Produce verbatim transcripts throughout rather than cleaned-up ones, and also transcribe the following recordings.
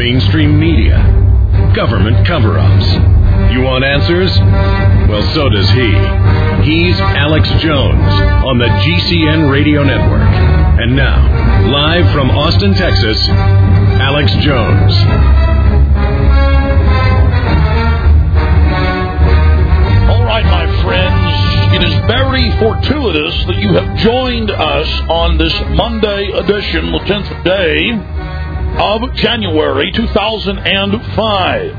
mainstream media, government cover-ups. You want answers? Well, so does he. He's Alex Jones on the G C N Radio Network. And now, live from Austin, Texas, Alex Jones. All right, my friends, it is very fortuitous that you have joined us on this Monday edition, the tenth day of January two thousand five.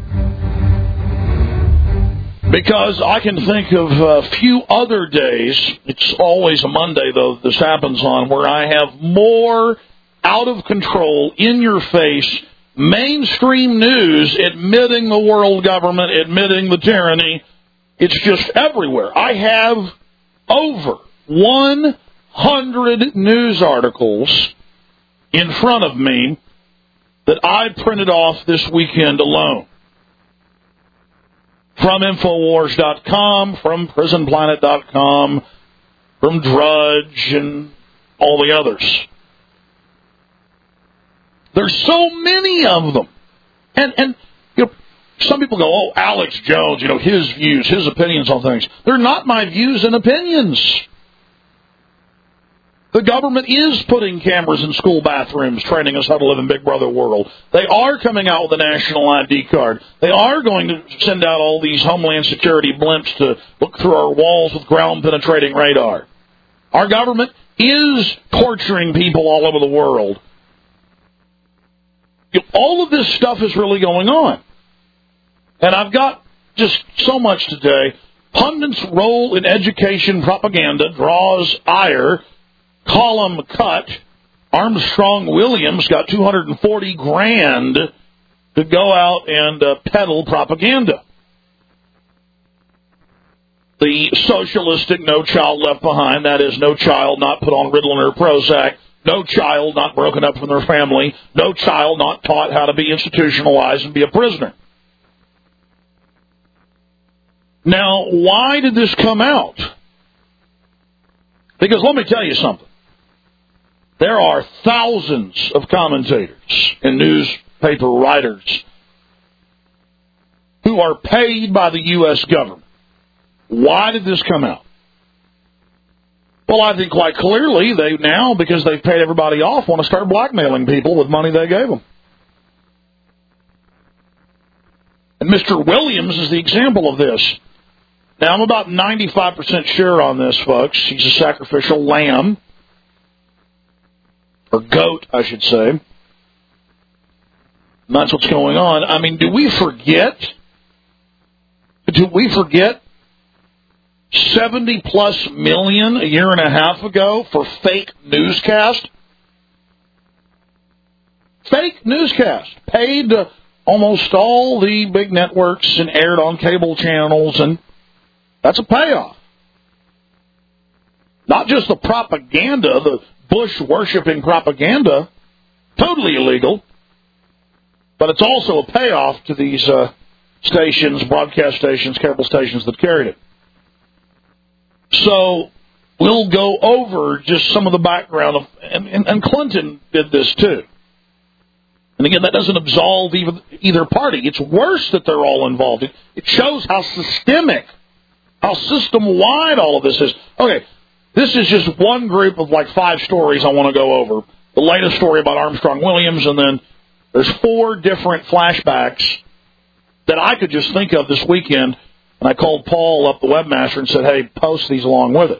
Because I can think of a few other days, it's always a Monday, though, this happens on, where I have more out-of-control, in-your-face, mainstream news admitting the world government, admitting the tyranny. It's just everywhere. I have over one hundred news articles in front of me that I printed off this weekend alone. From Infowars dot com, from Prison Planet dot com, from Drudge, and all the others. There's so many of them. And, and you know, some people go, oh, Alex Jones, you know, his views, his opinions on things. They're not my views and opinions. The government is putting cameras in school bathrooms, training us how to live in Big Brother world. They are coming out with a national I D card. They are going to send out all these Homeland Security blimps to look through our walls with ground-penetrating radar. Our government is torturing people all over the world. All of this stuff is really going on. And I've got just so much today. Pundits' role in education propaganda draws ire. Column cut. Armstrong Williams got two hundred forty grand to go out and uh, peddle propaganda. The socialistic No Child Left Behind, that is, no child not put on Ritalin or Prozac, no child not broken up from their family, no child not taught how to be institutionalized and be a prisoner. Now, why did this come out? Because let me tell you something. There are thousands of commentators and newspaper writers who are paid by the U S government. Why did this come out? Well, I think quite clearly they now, because they've paid everybody off, want to start blackmailing people with money they gave them. And Mister Williams is the example of this. Now, I'm about ninety-five percent sure on this, folks. He's a sacrificial lamb. Or goat, I should say. And that's what's going on. I mean, do we forget? Do we forget seventy plus million a year and a half ago for fake newscast? Fake newscast. Paid to almost all the big networks and aired on cable channels, and that's a payoff. Not just the propaganda, the Bush-worshipping propaganda, totally illegal, but it's also a payoff to these uh, stations, broadcast stations, cable stations that carried it. So we'll go over just some of the background of, and, and, and Clinton did this too. And again, that doesn't absolve either, either party. It's worse that they're all involved. It, it shows how systemic, how system-wide all of this is. Okay. This is just one group of like five stories I want to go over. The latest story about Armstrong Williams, and then there's four different flashbacks that I could just think of this weekend, and I called Paul up, the webmaster, and said, hey, post these along with it.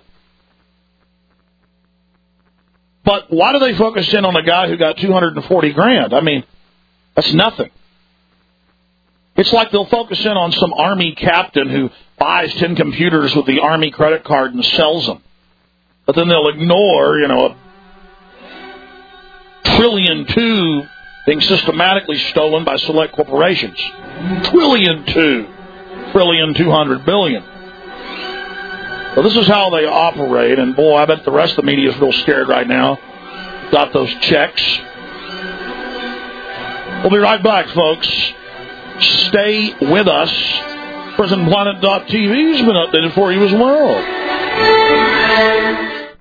But why do they focus in on a guy who got two hundred forty grand? I mean, that's nothing. It's like they'll focus in on some Army captain who buys ten computers with the Army credit card and sells them. But then they'll ignore, you know, a trillion two being systematically stolen by select corporations. Trillion two. Trillion two hundred billion. So this is how they operate, and boy, I bet the rest of the media is real scared right now. Got those checks. We'll be right back, folks. Stay with us. Prison Planet dot T V has been updated for you as well.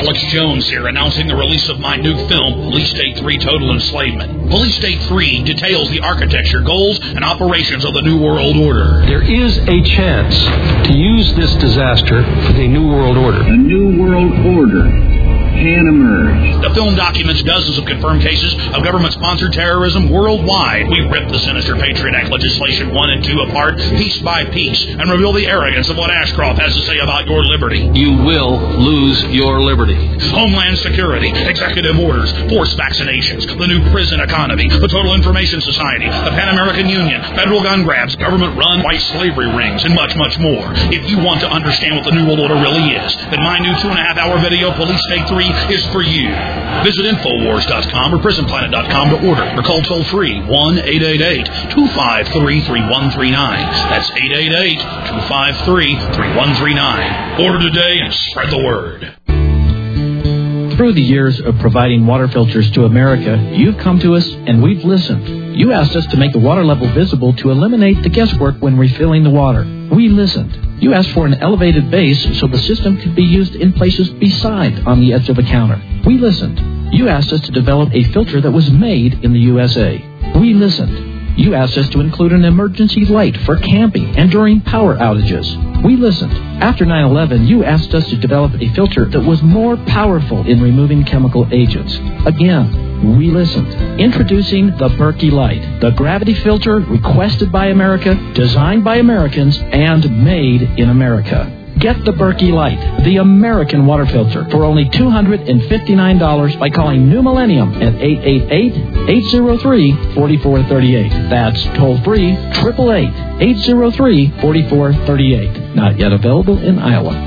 Alex Jones here, announcing the release of my new film, Police State three Total Enslavement. Police State three details the architecture, goals, and operations of the New World Order. There is a chance to use this disaster for the New World Order. A New World Order can emerge. The film documents dozens of confirmed cases of government-sponsored terrorism worldwide. We rip the sinister Patriot Act legislation one and two apart, piece by piece, and reveal the arrogance of what Ashcroft has to say about your liberty. You will lose your liberty. Homeland Security, executive orders, forced vaccinations, the new prison economy, the Total Information Society, the Pan American Union, federal gun grabs, government-run white slavery rings, and much, much more. If you want to understand what the New World Order really is, then my new two-and-a-half-hour video, Police State three, is for you. Visit Infowars dot com or Prison Planet dot com to order, or call toll-free one eight eight eight, two five three, three one three nine. That's eight eight eight, two five three, three one three nine. Order today and spread the word. Through the years of providing water filters to America, you've come to us and we've listened. You asked us to make the water level visible to eliminate the guesswork when refilling the water. We listened. You asked for an elevated base so the system could be used in places beside on the edge of a counter. We listened. You asked us to develop a filter that was made in the U S A. We listened. You asked us to include an emergency light for camping and during power outages. We listened. After nine eleven, you asked us to develop a filter that was more powerful in removing chemical agents. Again, we listened. Introducing the Berkey Light, the gravity filter requested by America, designed by Americans, and made in America. Get the Berkey Light, the American water filter, for only two hundred fifty-nine dollars by calling New Millennium at eight eight eight, eight zero three, four four three eight. That's toll-free, eight eight eight, eight zero three, four four three eight. Not yet available in Iowa.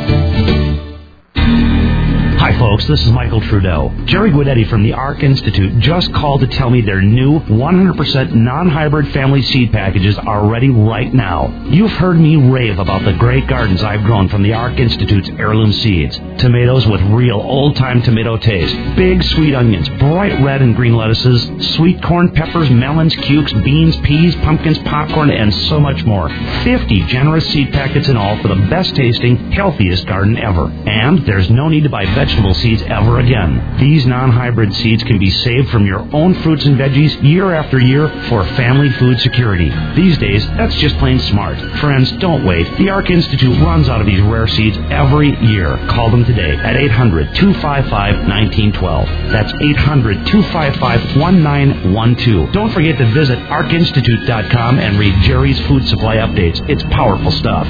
Hi, folks. This is Michael Trudeau. Jerry Guidetti from the ARC Institute just called to tell me their new one hundred percent non-hybrid family seed packages are ready right now. You've heard me rave about the great gardens I've grown from the ARC Institute's heirloom seeds. Tomatoes with real old-time tomato taste. Big sweet onions, bright red and green lettuces, sweet corn, peppers, melons, cukes, beans, peas, pumpkins, popcorn, and so much more. fifty generous seed packets in all for the best-tasting, healthiest garden ever. And there's no need to buy vegetables seeds ever again. These non-hybrid seeds can be saved from your own fruits and veggies year after year for family food security. These days, that's just plain smart. Friends, don't wait. The ARC Institute runs out of these rare seeds every year. Call them today at eight hundred, two five five, one nine one two. That's eight hundred, two five five, one nine one two. Don't forget to visit arc institute dot com and read Jerry's food supply updates. It's powerful stuff.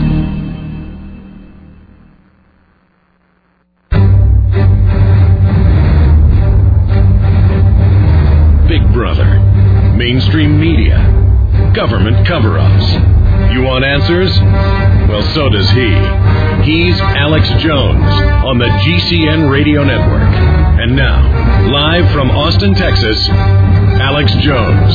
Brother, mainstream media, government cover-ups. You want answers? Well, so does he. He's Alex Jones on the G C N Radio Network. And now, live from Austin, Texas, Alex Jones.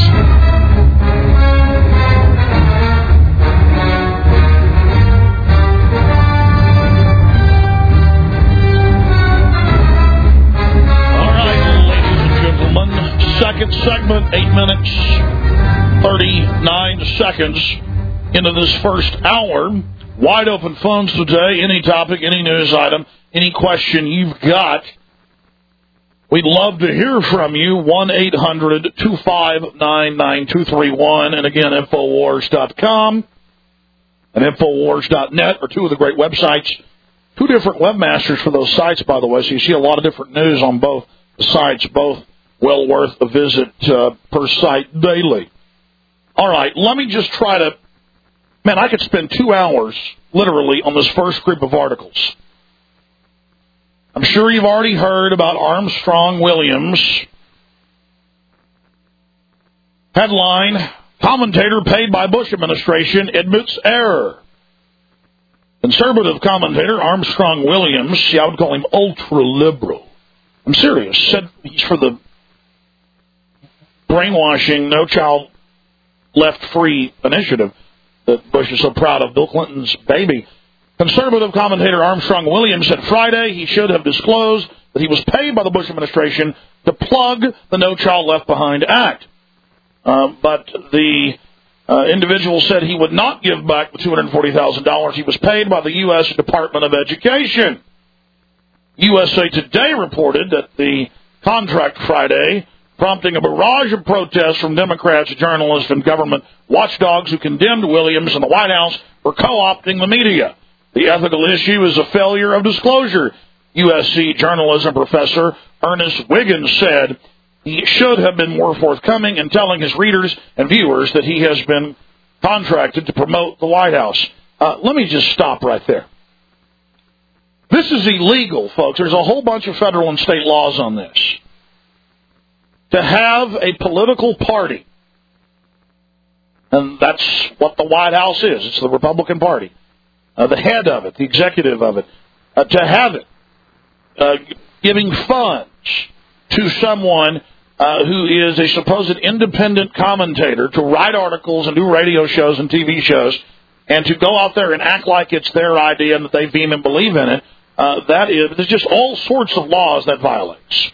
Second segment, eight minutes, thirty-nine seconds into this first hour. Wide open phones today. Any topic, any news item, any question you've got. We'd love to hear from you. one eight hundred, two five nine, nine two three one. And again, Infowars dot com and Infowars dot net are two of the great websites. Two different webmasters for those sites, by the way, so you see a lot of different news on both the sites, both well worth a visit uh, per site daily. All right, let me just try to... Man, I could spend two hours, literally, on this first group of articles. I'm sure you've already heard about Armstrong Williams. Headline, commentator paid by Bush administration admits error. Conservative commentator Armstrong Williams, see, I would call him ultra-liberal. I'm serious. Said he's for the brainwashing, No Child Left Free initiative that Bush is so proud of, Bill Clinton's baby. Conservative commentator Armstrong Williams said Friday he should have disclosed that he was paid by the Bush administration to plug the No Child Left Behind Act. Uh, but the uh, individual said he would not give back the two hundred forty thousand dollars he was paid by the U S Department of Education. U S A Today reported that the contract Friday, prompting a barrage of protests from Democrats, journalists, and government watchdogs who condemned Williams and the White House for co-opting the media. The ethical issue is a failure of disclosure. U S C journalism professor Ernest Wiggins said he should have been more forthcoming in telling his readers and viewers that he has been contracted to promote the White House. Uh, let me just stop right there. This is illegal, folks. There's a whole bunch of federal and state laws on this. To have a political party, and that's what the White House is. It's the Republican Party. Uh, the head of it, the executive of it, uh, to have it, uh, giving funds to someone uh, who is a supposed independent commentator to write articles and do radio shows and T V shows, and to go out there and act like it's their idea and that they beam and believe in it, uh, that is, there's just all sorts of laws that violates.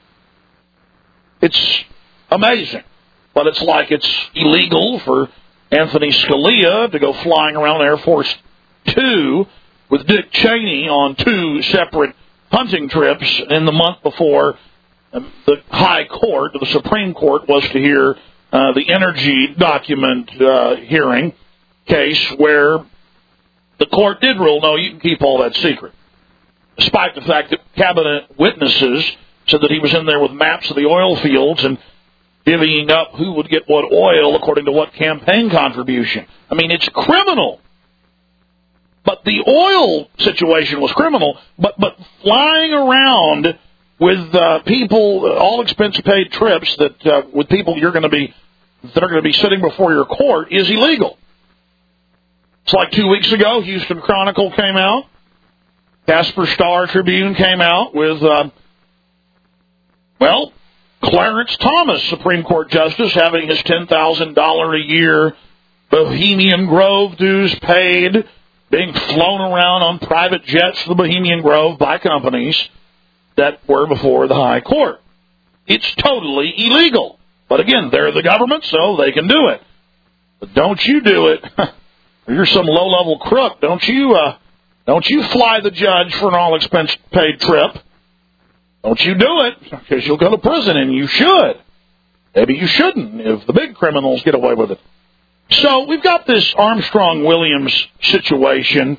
It's amazing, but it's like it's illegal for Anthony Scalia to go flying around Air Force Two with Dick Cheney on two separate hunting trips in the month before the High Court, the Supreme Court, was to hear uh, the energy document uh, hearing case where the court did rule, no, you can keep all that secret, despite the fact that cabinet witnesses said that he was in there with maps of the oil fields and divvying up who would get what oil according to what campaign contribution. I mean, it's criminal. But the oil situation was criminal, but but flying around with uh, people, uh, all expense paid trips that uh, with people you're going to be that are going to be sitting before your court is illegal. It's like two weeks ago, Houston Chronicle came out, Casper Star Tribune came out with, uh, well, Clarence Thomas, Supreme Court Justice, having his ten thousand dollars a year Bohemian Grove dues paid, being flown around on private jets to the Bohemian Grove by companies that were before the High Court. It's totally illegal. But again, they're the government, so they can do it. But don't you do it. You're some low-level crook. Don't you, uh, don't you fly the judge for an all-expense-paid trip. Don't you do it, because you'll go to prison, and you should. Maybe you shouldn't if the big criminals get away with it. So we've got this Armstrong-Williams situation.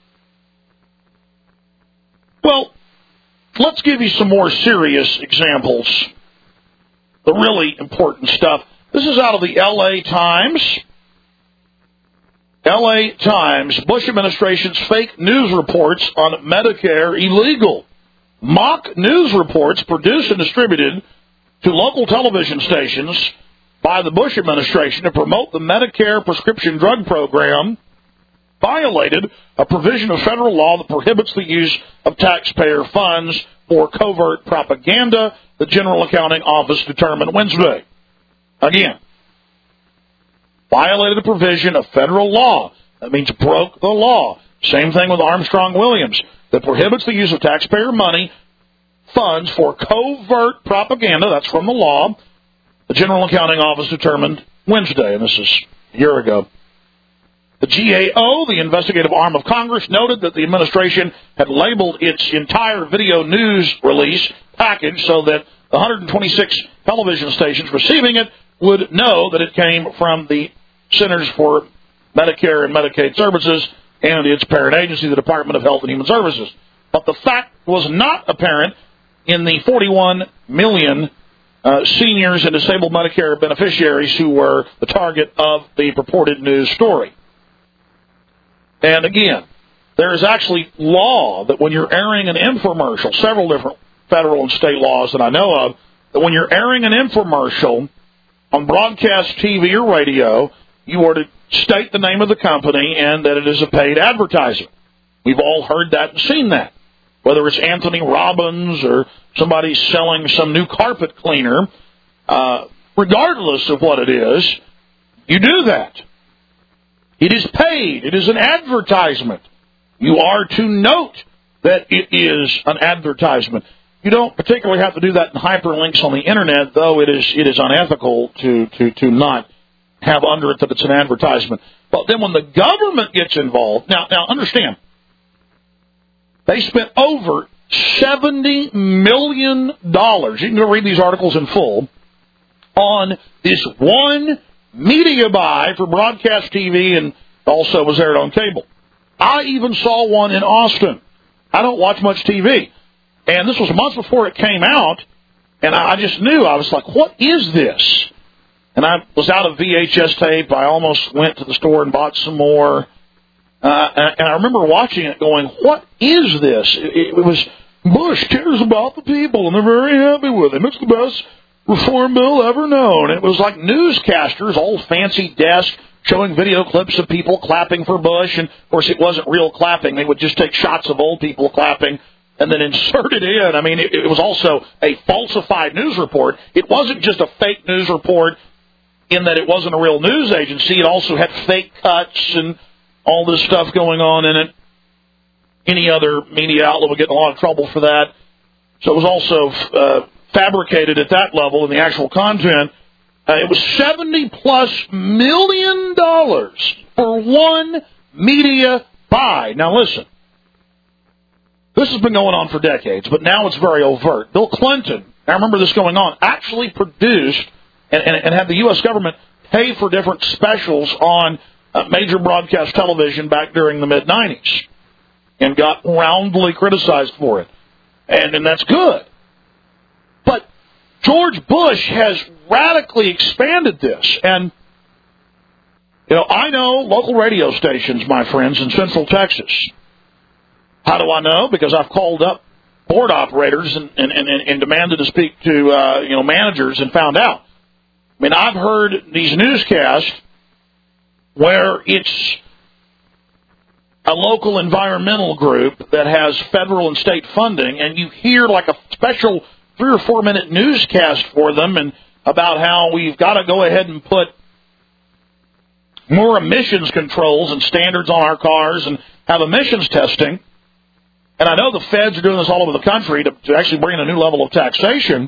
Well, let's give you some more serious examples, the really important stuff. This is out of the L A Times. L A Times, Bush administration's fake news reports on Medicare illegal. Mock news reports produced and distributed to local television stations by the Bush administration to promote the Medicare prescription drug program violated a provision of federal law that prohibits the use of taxpayer funds for covert propaganda, the General Accounting Office determined Wednesday. Again, violated a provision of federal law. That means broke the law. Same thing with Armstrong-Williams, that prohibits the use of taxpayer money, funds for covert propaganda. That's from the law. The General Accounting Office determined Wednesday, and this is a year ago. The G A O, the investigative arm of Congress, noted that the administration had labeled its entire video news release package so that the one hundred twenty-six television stations receiving it would know that it came from the Centers for Medicare and Medicaid Services and its parent agency, the Department of Health and Human Services. But the fact was not apparent in the forty-one million uh, seniors and disabled Medicare beneficiaries who were the target of the purported news story. And again, there is actually law that when you're airing an infomercial, several different federal and state laws that I know of, that when you're airing an infomercial on broadcast T V or radio, you are to state the name of the company and that it is a paid advertisement. We've all heard that and seen that. Whether it's Anthony Robbins or somebody selling some new carpet cleaner, uh, regardless of what it is, you do that. It is paid. It is an advertisement. You are to note that it is an advertisement. You don't particularly have to do that in hyperlinks on the Internet, though it is it is unethical to, to, to not have under it that it's an advertisement. But then when the government gets involved, now, now understand, they spent over seventy million dollars. You can go read these articles in full on this one media buy for broadcast T V and also was aired on cable. I even saw one in Austin. I don't watch much T V. And this was months before it came out, and I just knew. I was like, what is this? And I was out of V H S tape. I almost went to the store and bought some more. Uh, and, and I remember watching it going, what is this? It, it was, Bush cares about the people, and they're very happy with him. It's the best reform bill ever known. It was like newscasters, old fancy desk, showing video clips of people clapping for Bush. And, of course, it wasn't real clapping. They would just take shots of old people clapping and then insert it in. I mean, it, it was also a falsified news report. It wasn't just a fake news report in that it wasn't a real news agency. It also had fake cuts and all this stuff going on in it. Any other media outlet would get in a lot of trouble for that. So it was also uh, fabricated at that level in the actual content. Uh, it was seventy plus million dollars for one media buy. Now listen, this has been going on for decades, but now it's very overt. Bill Clinton, I remember this going on, actually produced and, and, and had the U S government pay for different specials on uh, major broadcast television back during the mid nineties and got roundly criticized for it. And, and that's good. But George Bush has radically expanded this. And, you know, I know local radio stations, my friends, in Central Texas. How do I know? Because I've called up board operators and, and, and, and demanded to speak to, uh, you know, managers and found out. I mean, I've heard these newscasts where it's a local environmental group that has federal and state funding, and you hear like a special three or four minute newscast for them and about how we've got to go ahead and put more emissions controls and standards on our cars and have emissions testing. And I know the feds are doing this all over the country to, to actually bring in a new level of taxation.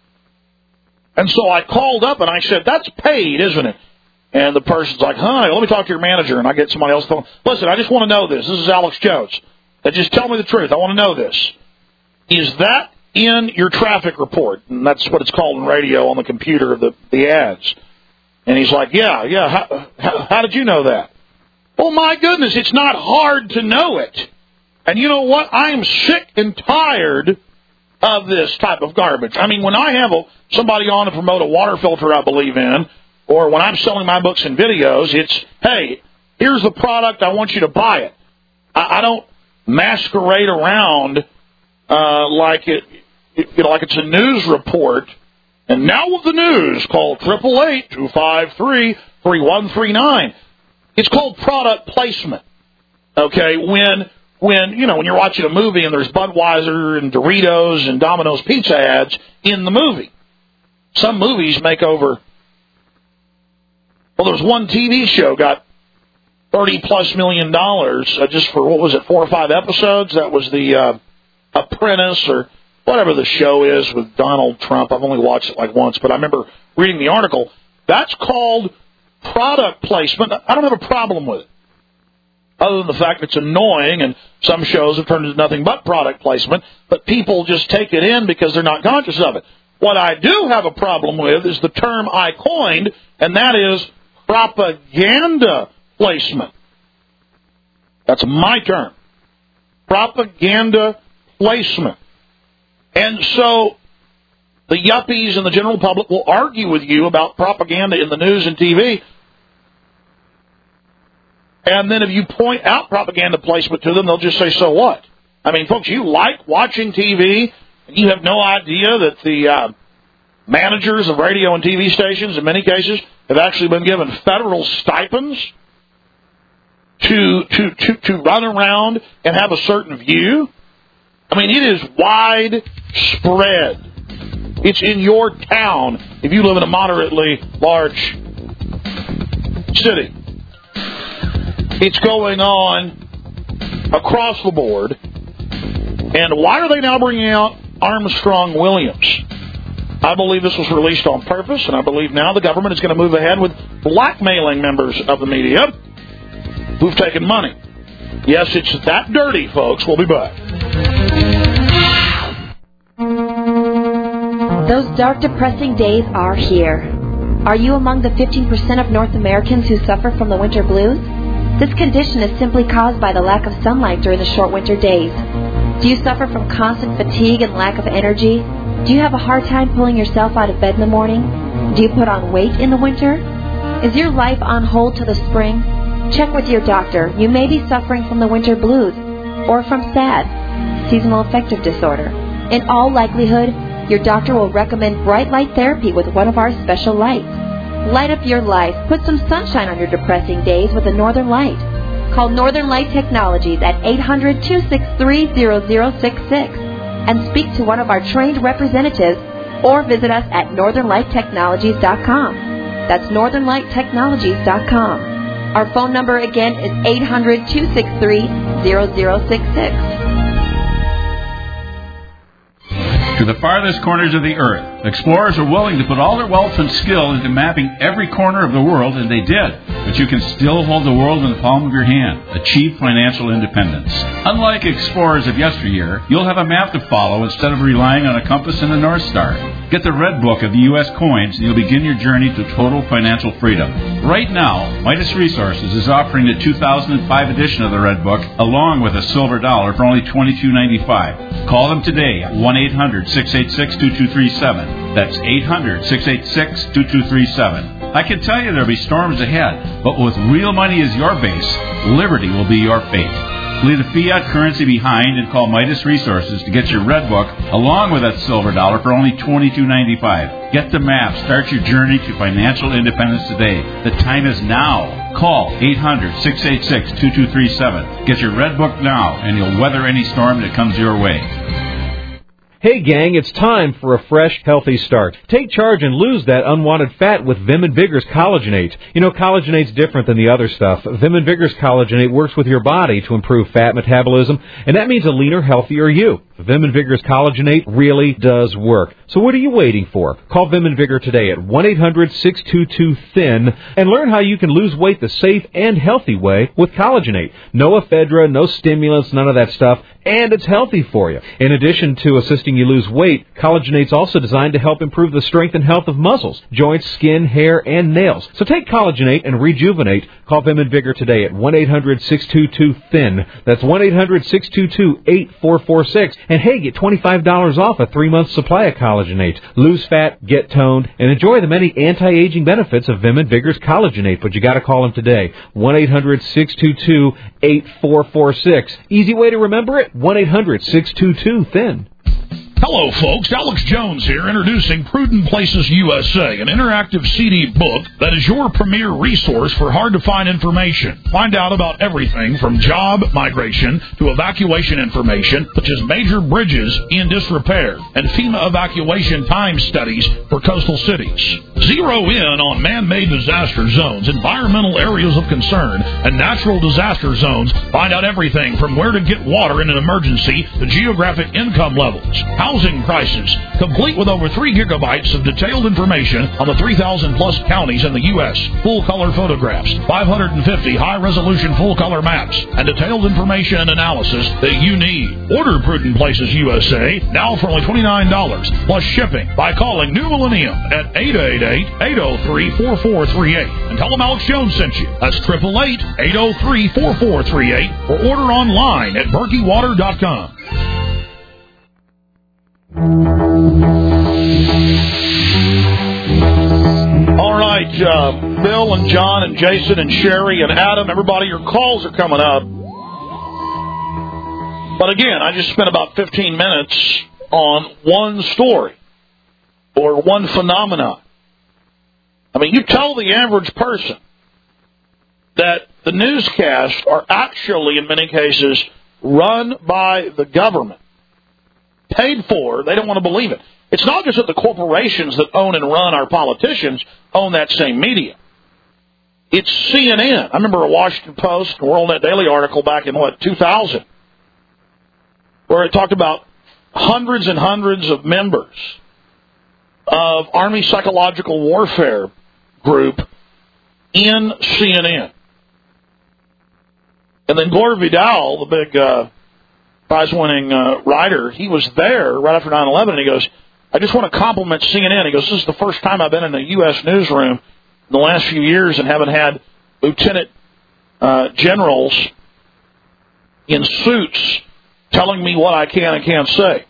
And so I called up and I said, that's paid, isn't it? And the person's like, huh, let me talk to your manager. And I get somebody else phone. Listen, I just want to know this. This is Alex Jones. Now, just tell me the truth. I want to know this. Is that in your traffic report? And that's what it's called in radio on the computer, the, the ads. And he's like, yeah, yeah. How, how, how did you know that? Oh, my goodness, it's not hard to know it. And you know what? I am sick and tired of this type of garbage. I mean, when I have a, somebody on to promote a water filter I believe in, or when I'm selling my books and videos, it's, hey, here's the product, I want you to buy it. I, I don't masquerade around uh, like it, it, you know, like it's a news report. And now with the news, call eight eight eight, two five three, three one three nine. It's called product placement. Okay, when when you know when you're watching a movie and there's Budweiser and Doritos and Domino's pizza ads in the movie. Some movies make over. Well, there was one T V show got thirty plus million dollars uh, just for, what was it, four or five episodes? That was the uh, Apprentice or whatever the show is with Donald Trump. I've only watched it like once, but I remember reading the article. That's called product placement. I don't have a problem with it, other than the fact it's annoying, and some shows have turned into nothing but product placement, but people just take it in because they're not conscious of it. What I do have a problem with is the term I coined, and that is propaganda placement. That's my term. Propaganda placement. And so the yuppies and the general public will argue with you about propaganda in the news and T V. And then if you point out propaganda placement to them, they'll just say, so what? I mean, folks, you like watching T V, and you have no idea that the uh, managers of radio and T V stations, in many cases, have actually been given federal stipends to to to, to run around and have a certain view. I mean, it is widespread. It's in your town if you live in a moderately large city. It's going on across the board. And why are they now bringing out Armstrong Williams? I believe this was released on purpose, and I believe now the government is going to move ahead with blackmailing members of the media who've taken money. Yes, it's that dirty, folks. We'll be back. Those dark, depressing days are here. Are you among the fifteen percent of North Americans who suffer from the winter blues? This condition is simply caused by the lack of sunlight during the short winter days. Do you suffer from constant fatigue and lack of energy? Do you have a hard time pulling yourself out of bed in the morning? Do you put on weight in the winter? Is your life on hold till the spring? Check with your doctor. You may be suffering from the winter blues or from S A D, seasonal affective disorder. In all likelihood, your doctor will recommend bright light therapy with one of our special lights. Light up your life. Put some sunshine on your depressing days with a Northern Light. Call Northern Light Technologies at eight hundred, two six three, zero zero six six and speak to one of our trained representatives, or visit us at northern light technologies dot com. That's northern light technologies dot com. Our phone number again is eight hundred, two six three, zero zero six six. To the farthest corners of the earth, explorers are willing to put all their wealth and skill into mapping every corner of the world, and they did. But you can still hold the world in the palm of your hand. Achieve financial independence. Unlike explorers of yesteryear, you'll have a map to follow instead of relying on a compass and a North Star. Get the Red Book of the U S coins, and you'll begin your journey to total financial freedom. Right now, Midas Resources is offering the two thousand five edition of the Red Book, along with a silver dollar, for only twenty-two ninety-five. Call them today at one eight hundred, six eight six, two two three seven. That's eight hundred, six eight six, two two three seven. I can tell you there'll be storms ahead, but with real money as your base, liberty will be your fate. Leave the fiat currency behind and call Midas Resources to get your Red Book along with that silver dollar for only twenty-two ninety-five. Get the map. Start your journey to financial independence today. The time is now. Call eight hundred, six eight six, two two three seven. Get your Red Book now, and you'll weather any storm that comes your way. Hey gang, it's time for a fresh, healthy start. Take charge and lose that unwanted fat with Vim and Vigor's Collagenate. You know, Collagenate's different than the other stuff. Vim and Vigor's Collagenate works with your body to improve fat metabolism, and that means a leaner, healthier you. Vim and Vigor's Collagenate really does work. So what are you waiting for? Call Vim and Vigor today at one eight hundred, six two two, thin and learn how you can lose weight the safe and healthy way with Collagenate. No ephedra, no stimulants, none of that stuff, and it's healthy for you. In addition to assisting you lose weight, Collagenate's also designed to help improve the strength and health of muscles, joints, skin, hair, and nails. So take Collagenate and rejuvenate. Call Vim and Vigor today at one eight hundred, six two two, thin. That's one eight hundred, six two two, eight four four six. And hey, get twenty-five dollars off a three-month supply of Collagenate. Lose fat, get toned, and enjoy the many anti-aging benefits of Vim and Vigor's Collagenate. But you got to call them today. one eight hundred, six two two, eight four four six. Easy way to remember it, one eight hundred, six two two, thin. Hello, folks. Alex Jones here, introducing Prudent Places U S A, an interactive C D book that is your premier resource for hard-to-find information. Find out about everything from job migration to evacuation information, such as major bridges in disrepair and FEMA evacuation time studies for coastal cities. Zero in on man-made disaster zones, environmental areas of concern, and natural disaster zones. Find out everything from where to get water in an emergency to geographic income levels, housing prices, complete with over three gigabytes of detailed information on the three thousand plus counties in the U S, full-color photographs, five hundred fifty high-resolution full-color maps, and detailed information and analysis that you need. Order Prudent Places U S A now for only twenty-nine dollars plus shipping by calling New Millennium at eight eight eight, eight oh three, four four three eight and tell them Alex Jones sent you. That's eight eight eight, eight oh three, four four three eight or order online at berkey water dot com. All right, uh, Bill and John and Jason and Sherry and Adam, everybody, your calls are coming up. But again, I just spent about fifteen minutes on one story or one phenomenon. I mean, you tell the average person that the newscasts are actually, in many cases, run by the government, paid for, they don't want to believe it. It's not just that the corporations that own and run our politicians own that same media. It's C N N. I remember a Washington Post, WorldNet Daily article back in, what, two thousand, where it talked about hundreds and hundreds of members of Army Psychological Warfare Group in C N N. And then Gore Vidal, the big uh, prize-winning uh, writer, he was there right after nine eleven, and he goes, I just want to compliment C N N. He goes, this is the first time I've been in a U S newsroom in the last few years and haven't had lieutenant uh, generals in suits telling me what I can and can't say.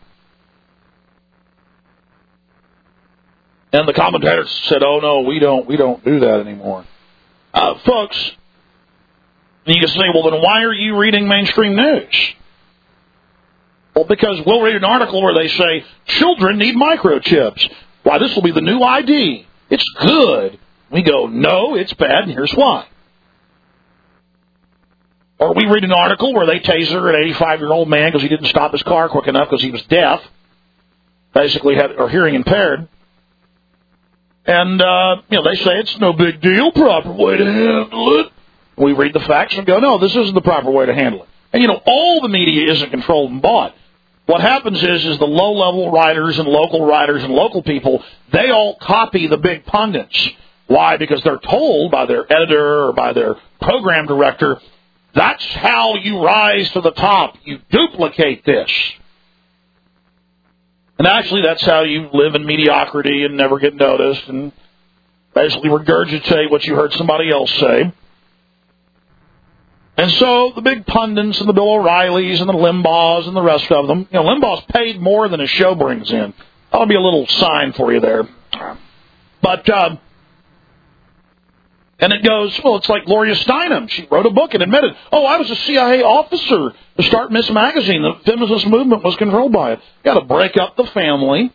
And the commentators said, oh, no, we don't we don't do that anymore. Uh, folks, you can say, well, then why are you reading mainstream news? Well, because we'll read an article where they say, children need microchips. Why, this will be the new I D. It's good. We go, no, it's bad, and here's why. Or we read an article where they taser an eighty-five-year-old man because he didn't stop his car quick enough because he was deaf, basically had or hearing impaired. And, uh, you know, they say it's no big deal, proper way to handle it. We read the facts and go, no, this isn't the proper way to handle it. And, you know, all the media isn't controlled and bought. What happens is, is the low-level writers and local writers and local people, they all copy the big pundits. Why? Because they're told by their editor or by their program director, that's how you rise to the top. You duplicate this. And actually, that's how you live in mediocrity and never get noticed and basically regurgitate what you heard somebody else say. And so the big pundits and the Bill O'Reillys and the Limbaughs and the rest of them, you know, Limbaugh's paid more than his show brings in. That'll be a little sign for you there. But, uh, and it goes, well, it's like Gloria Steinem. She wrote a book and admitted, oh, I was a C I A officer to start Miss Magazine. The feminist movement was controlled by it. You got to break up the family,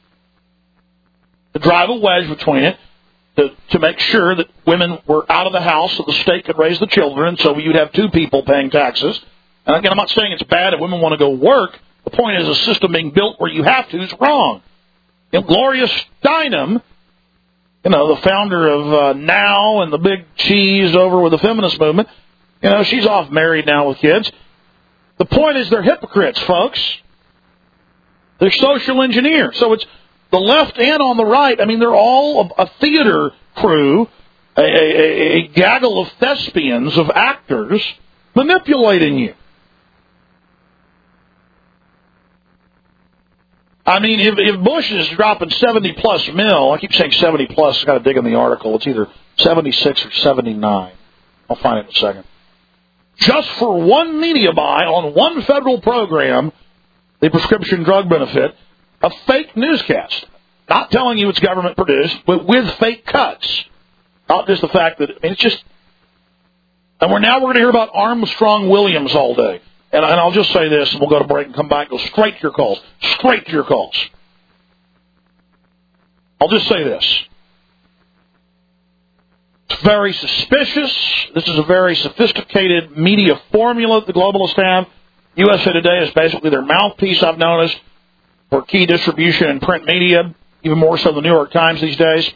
to drive a wedge between it, to, to make sure that women were out of the house so the state could raise the children, so you'd have two people paying taxes. And again, I'm not saying it's bad if women want to go work. The point is a system being built where you have to is wrong. You know, Gloria Steinem, you know, the founder of uh, Now and the big cheese over with the feminist movement, you know, she's off married now with kids. The point is they're hypocrites, folks. They're social engineers. So it's the left and on the right. I mean, they're all a, a theater crew, a, a, a gaggle of thespians, of actors manipulating you. I mean, if, if Bush is dropping seventy plus mil, I keep saying seventy plus, I've got to dig in the article. It's either seventy-six or seventy-nine. I'll find it in a second. Just for one media buy on one federal program, the prescription drug benefit, a fake newscast. Not telling you it's government produced, but with fake cuts. Not just the fact that, I mean, it's just, and we're now we're going to hear about Armstrong Williams all day. And, and I'll just say this, and we'll go to break and come back and go straight to your calls. Straight to your calls. I'll just say this. It's very suspicious. This is a very sophisticated media formula that the globalists have. U S A Today is basically their mouthpiece, I've noticed, for key distribution in print media, even more so than the New York Times these days.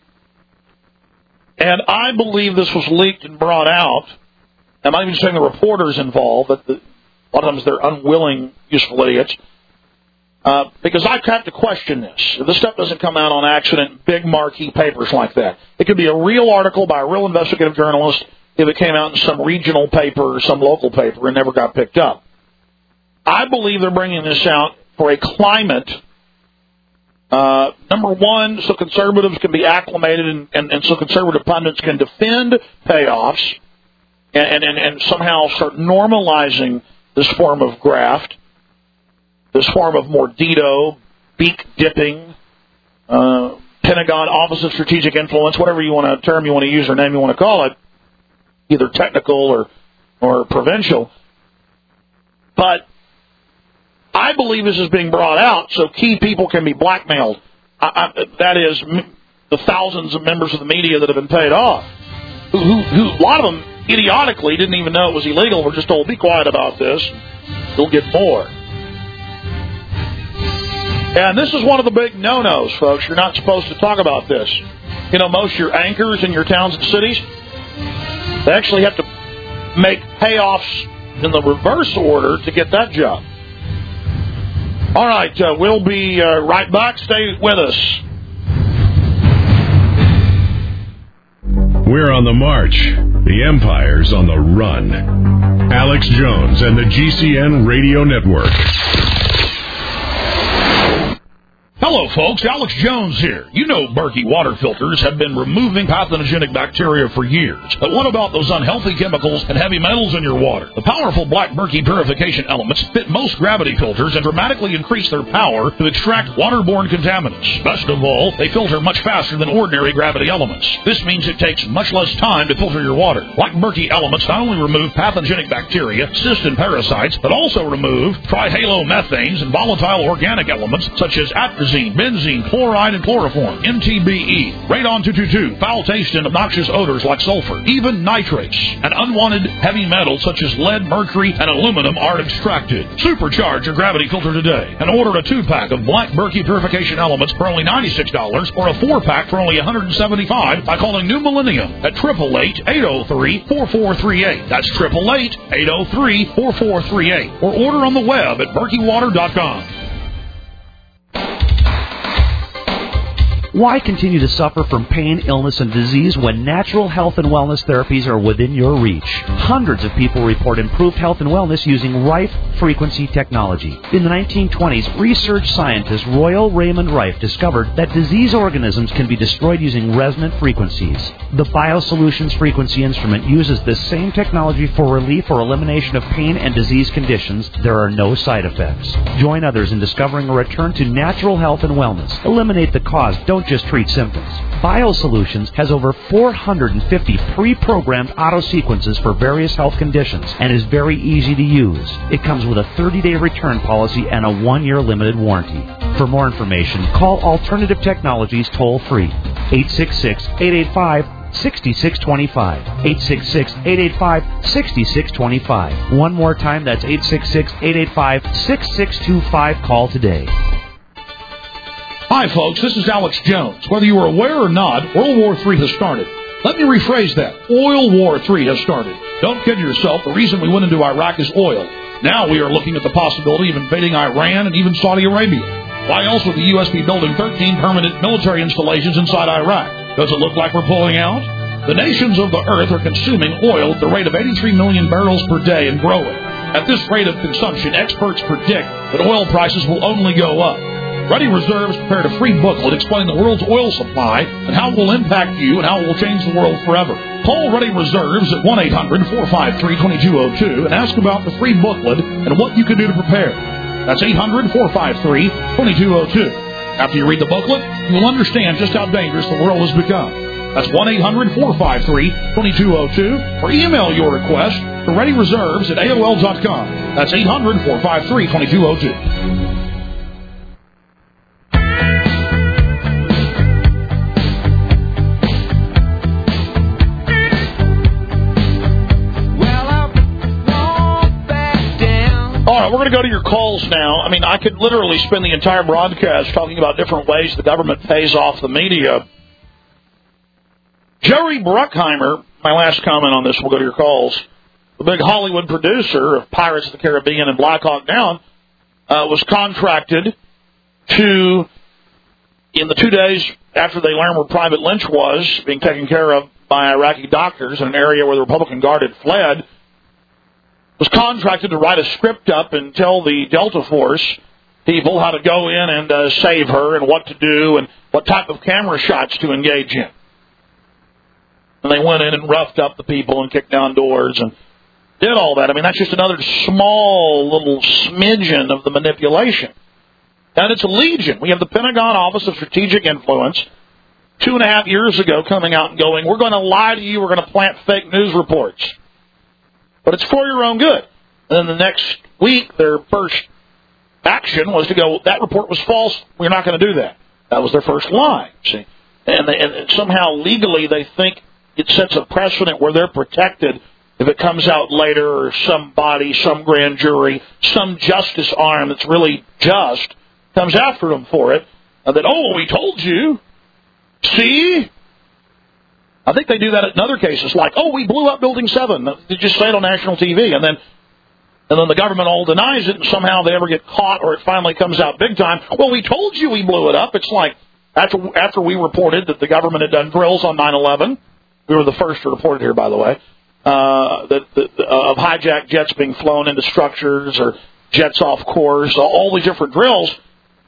And I believe this was leaked and brought out. I'm not even saying the reporters involved, but the, a lot of times they're unwilling, useful idiots. Uh, because I have to question this. If this stuff doesn't come out on accident, big marquee papers like that. It could be a real article by a real investigative journalist if it came out in some regional paper or some local paper and never got picked up. I believe they're bringing this out for a climate, uh, number one, so conservatives can be acclimated and, and, and so conservative pundits can defend payoffs and, and, and somehow start normalizing this form of graft, this form of mordido, beak-dipping, uh, Pentagon Office of Strategic Influence, whatever you want to term you want to use or name you want to call it, either technical or, or provincial. But I believe this is being brought out so key people can be blackmailed. I, I, that is, m- the thousands of members of the media that have been paid off, who, who, who a lot of them idiotically didn't even know it was illegal. Were just told, be quiet about this. You'll get more. And this is one of the big no-nos, folks. You're not supposed to talk about this. You know, most of your anchors in your towns and cities, they actually have to make payoffs in the reverse order to get that job. All right, uh, we'll be uh, right back. Stay with us. We're on the march. The Empire's on the run. Alex Jones and the G C N Radio Network. Hello, folks. Alex Jones here. You know Berkey water filters have been removing pathogenic bacteria for years. But what about those unhealthy chemicals and heavy metals in your water? The powerful Black Berkey purification elements fit most gravity filters and dramatically increase their power to extract waterborne contaminants. Best of all, they filter much faster than ordinary gravity elements. This means it takes much less time to filter your water. Black Berkey elements not only remove pathogenic bacteria, cysts, and parasites, but also remove trihalomethanes and volatile organic elements such as atrazine, benzene, chloride, and chloroform, M T B E, radon two twenty-two, foul taste and obnoxious odors like sulfur, even nitrates, and unwanted heavy metals such as lead, mercury, and aluminum are extracted. Supercharge your gravity filter today and order a two-pack of Black Berkey purification elements for only ninety-six dollars or a four-pack for only one hundred seventy-five dollars by calling New Millennium at eight eight eight, eight oh three, four four three eight. That's eight eight eight, eight oh three, four four three eight. Or order on the web at berkey water dot com. Why continue to suffer from pain, illness, and disease when natural health and wellness therapies are within your reach? Hundreds of people report improved health and wellness using Rife frequency technology. In the nineteen twenties, research scientist Royal Raymond Rife discovered that disease organisms can be destroyed using resonant frequencies. The BioSolutions frequency instrument uses this same technology for relief or elimination of pain and disease conditions. There are no side effects. Join others in discovering a return to natural health and wellness. Eliminate the cause. Don't just treat symptoms. BioSolutions has over four hundred fifty pre-programmed auto sequences for various health conditions and is very easy to use. It comes with a thirty-day return policy and a one-year limited warranty. For more information, call Alternative Technologies toll-free, eight six six, eight eight five, six six two five, eight six six, eight eight five, six six two five. One more time, that's eight six six, eight eight five, six six two five. Call today. Hi, folks. This is Alex Jones. Whether you are aware or not, World War Three has started. Let me rephrase that. Oil War Three has started. Don't kid yourself. The reason we went into Iraq is oil. Now we are looking at the possibility of invading Iran and even Saudi Arabia. Why else would the U S be building thirteen permanent military installations inside Iraq? Does it look like we're pulling out? The nations of the earth are consuming oil at the rate of eighty-three million barrels per day and growing. At this rate of consumption, experts predict that oil prices will only go up. Ready Reserves prepared a free booklet explaining the world's oil supply and how it will impact you and how it will change the world forever. Call Ready Reserves at one eight hundred, four five three, two two zero two and ask about the free booklet and what you can do to prepare. That's eight hundred, four five three, two two zero two. After you read the booklet, you'll understand just how dangerous the world has become. That's one eight hundred, four five three, two two zero two or email your request to Ready Reserves at A O L dot com. That's eight hundred, four five three, two two zero two. All right, we're going to go to your calls now. I mean, I could literally spend the entire broadcast talking about different ways the government pays off the media. Jerry Bruckheimer, my last comment on this, we'll go to your calls, the big Hollywood producer of Pirates of the Caribbean and Black Hawk Down, uh, was contracted to, in the two days after they learned where Private Lynch was, being taken care of by Iraqi doctors in an area where the Republican Guard had fled, was contracted to write a script up and tell the Delta Force people how to go in and uh, save her and what to do and what type of camera shots to engage in. And they went in and roughed up the people and kicked down doors and did all that. I mean, that's just another small little smidgen of the manipulation. And it's a legion. We have the Pentagon Office of Strategic Influence two and a half years ago coming out and going, we're going to lie to you, we're going to plant fake news reports. But it's for your own good. And then the next week, their first action was to go, that report was false, we're not going to do that. That was their first lie, see. And, they, and somehow legally they think it sets a precedent where they're protected if it comes out later or somebody, some grand jury, some justice arm that's really just comes after them for it. And that, oh, we told you. See? I think they do that in other cases, like, oh, we blew up Building seven. They just say it on national T V, and then and then the government all denies it, and somehow they ever get caught, or it finally comes out big time. Well, we told you we blew it up. It's like, after after we reported that the government had done drills on nine eleven, we were the first to report it here, by the way, uh, that, that uh, of hijacked jets being flown into structures, or jets off course, all these different drills.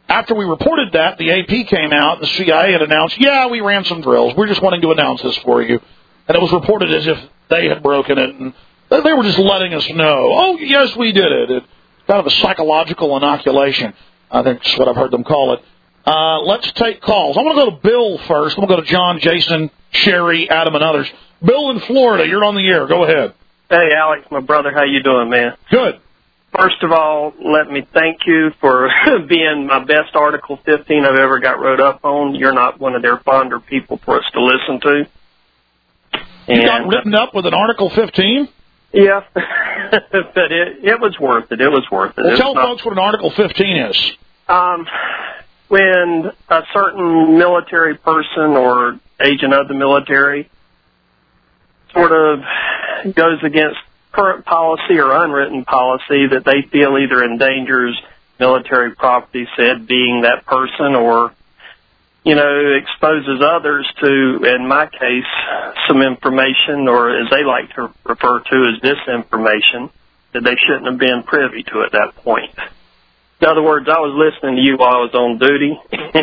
after we reported that, the A P came out, the C I A had announced, yeah, we ran some drills. We're just wanting to announce this for you. And it was reported as if they had broken it, and they were just letting us know, oh, yes, we did it. It's kind of a psychological inoculation, I think is what I've heard them call it. Uh, let's take calls. I'm going to go to Bill first. I'm going to go to John, Jason, Sherry, Adam, and others. Bill in Florida, you're on the air. Go ahead. Hey, Alex, my brother. How you doing, man? Good. First of all, let me thank you for being my best Article fifteen I've ever got wrote up on. You're not one of their fonder people for us to listen to. And, you got uh, written up with an Article fifteen? Yeah, but it, it was worth it. It was worth it. Well, it tell not, folks what an Article fifteen is. Um, when a certain military person or agent of the military sort of goes against current policy or unwritten policy that they feel either endangers military property, said being that person, or, you know, exposes others to, in my case, some information, or as they like to refer to as disinformation, that they shouldn't have been privy to at that point. In other words, I was listening to you while I was on duty,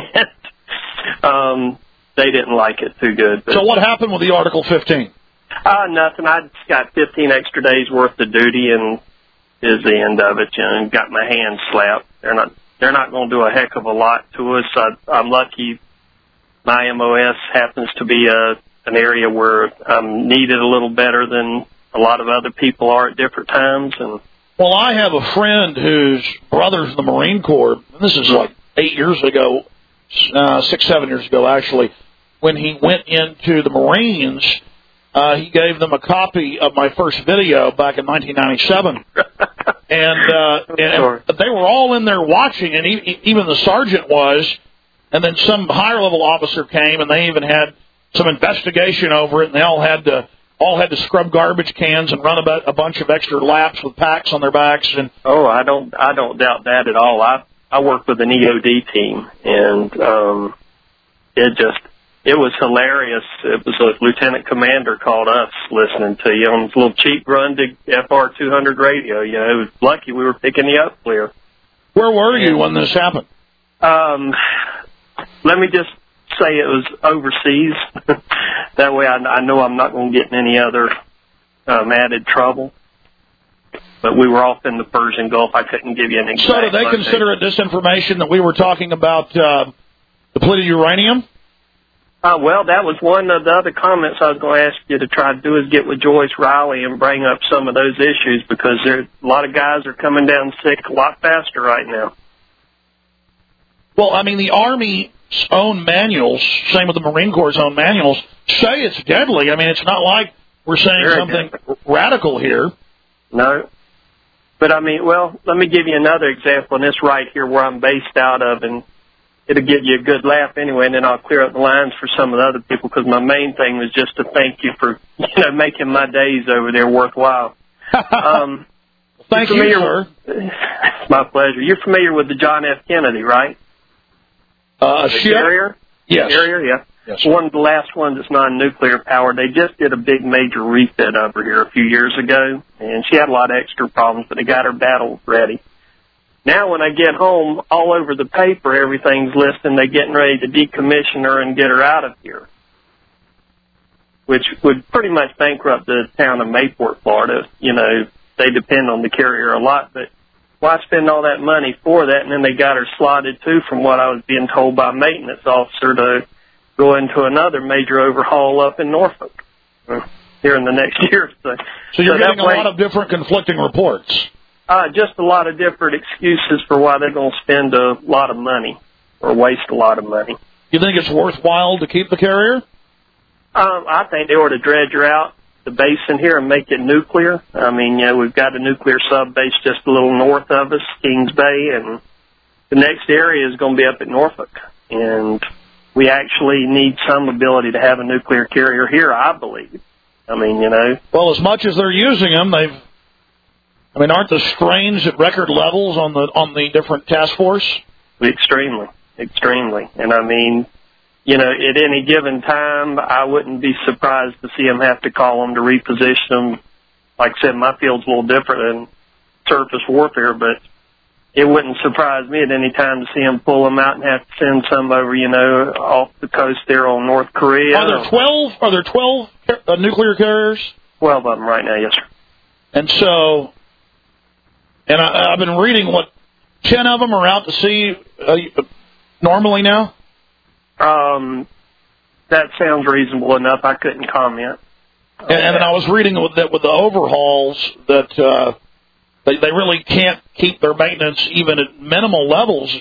and um, they didn't like it too good. But, so what happened with the Article fifteen? Uh, nothing. I just got fifteen extra days worth of duty, and is the end of it. You know, and got my hands slapped. They're not. They're not going to do a heck of a lot to us. I, I'm lucky. My M O S happens to be a an area where I'm needed a little better than a lot of other people are at different times. And well, I have a friend whose brother's in the Marine Corps. And this is like eight years ago, uh, six, seven years ago, actually, when he went into the Marines. Uh, he gave them a copy of my first video back in nineteen ninety-seven, and, uh, and they were all in there watching, and he, even the sergeant was, and then some higher-level officer came, and they even had some investigation over it, and they all had to all had to scrub garbage cans and run about a bunch of extra laps with packs on their backs. And oh, I don't I don't doubt that at all. I I work with an E O D team, and um, it just. It was hilarious. It was a lieutenant commander called us listening to you on this little cheap Grundig F R two hundred radio. You know, it was lucky we were picking you up clear. Where were you when this happened? Um, let me just say it was overseas. That way I, I know I'm not going to get in any other um, added trouble. But we were off in the Persian Gulf. I couldn't give you an exact So do they location. consider it disinformation that we were talking about uh, depleted uranium? Uh, well, that was one of the other comments I was going to ask you to try to do is get with Joyce Riley and bring up some of those issues because there a lot of guys are coming down sick a lot faster right now. Well, I mean, the Army's own manuals, same with the Marine Corps' own manuals, say it's deadly. I mean, it's not like we're saying Very something deadly. radical here. No. But, I mean, well, let me give you another example, and it's right here where I'm based out of, and it'll give you a good laugh anyway, and then I'll clear up the lines for some of the other people because my main thing was just to thank you for, you know, making my days over there worthwhile. Um, thank you, sir. It's my pleasure. You're familiar with the John F. Kennedy, right? Uh, the ship? carrier? Yes. Carrier, yeah. Yes, one of the last ones that's non-nuclear powered. They just did a big major refit over here a few years ago, and she had a lot of extra problems, but they got her battle ready. Now when I get home, all over the paper, everything's listing they're getting ready to decommission her and get her out of here, which would pretty much bankrupt the town of Mayport, Florida. You know, they depend on the carrier a lot, but why spend all that money for that? And then they got her slotted, too, from what I was being told by a maintenance officer, to go into another major overhaul up in Norfolk here in the next year. So, so you're so getting a way, lot of different conflicting reports. Uh, just a lot of different excuses for why they're going to spend a lot of money or waste a lot of money. You think it's worthwhile to keep the carrier? Um, I think they ought to dredge her out the basin here and make it nuclear. I mean, you know, we've got a nuclear sub base just a little north of us, Kings Bay, and the next area is going to be up at Norfolk. And we actually need some ability to have a nuclear carrier here, I believe. I mean, you know. Well, as much as they're using them, they've. I mean, aren't the strains at record levels on the on the different task force? Extremely, extremely. And I mean, you know, at any given time, I wouldn't be surprised to see them have to call them to reposition them. Like I said, my field's a little different than surface warfare, but it wouldn't surprise me at any time to see them pull them out and have to send some over, you know, off the coast there on North Korea. Are there twelve? Are there twelve uh, nuclear carriers? Twelve of them right now, yes, sir. And so, and I, I've been reading what ten of them are out to sea uh, normally now. Um, that sounds reasonable enough. I couldn't comment. And, and then I was reading with that with the overhauls that uh, they they really can't keep their maintenance even at minimal levels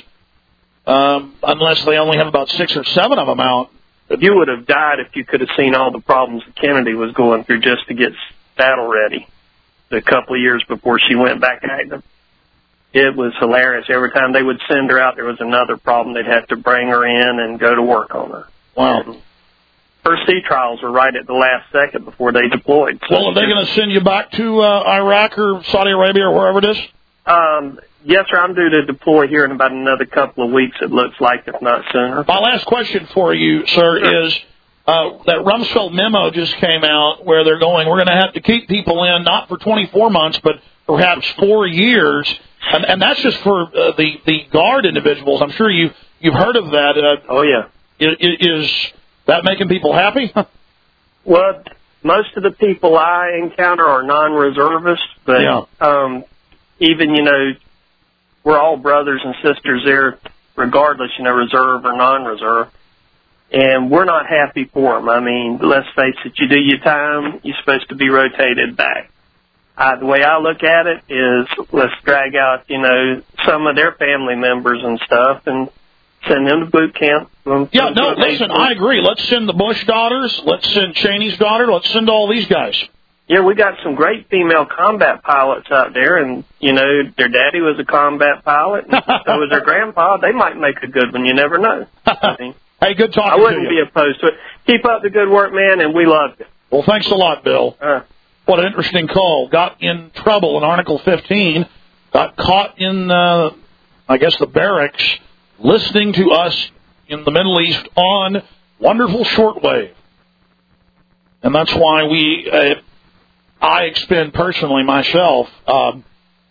um, unless they only have about six or seven of them out. You would have died if you could have seen all the problems that Kennedy was going through just to get battle ready. A couple of years before she went back active, it was hilarious. Every time they would send her out, there was another problem. They'd have to bring her in and go to work on her. Wow. And her sea trials were right at the last second before they deployed. So well, are they going to send you back to uh, Iraq or Saudi Arabia or wherever it is? Um, yes, sir. I'm due to deploy here in about another couple of weeks, it looks like, if not sooner. My last question for you, sir, sure. is uh, that Rumsfeld memo just came out where they're going, we're going to have to keep people in not for twenty-four months, but perhaps four years. And, and that's just for uh, the, the Guard individuals. I'm sure you, you've heard of that. Uh, oh, yeah. Is, is that making people happy? Well, most of the people I encounter are non-reservists, but yeah. um, even, you know, we're all brothers and sisters there, regardless, you know, reserve or non-reserve. And we're not happy for them. I mean, let's face it, you do your time, you're supposed to be rotated back. Uh, the way I look at it is let's drag out, you know, some of their family members and stuff and send them to boot camp. Yeah, no, listen, I agree. Let's send the Bush daughters. Let's send Cheney's daughter. Let's send all these guys. Yeah, we got some great female combat pilots out there, and, you know, their daddy was a combat pilot, and so was their grandpa. They might make a good one. You never know. I mean, hey, good talking to you. I wouldn't you. be opposed to it. Keep up the good work, man, and we love you. Well, thanks a lot, Bill. Uh, what an interesting call. Got in trouble in Article fifteen. Got caught in, uh, I guess, the barracks, listening to us in the Middle East on wonderful shortwave. And that's why we, uh, I expend personally myself um,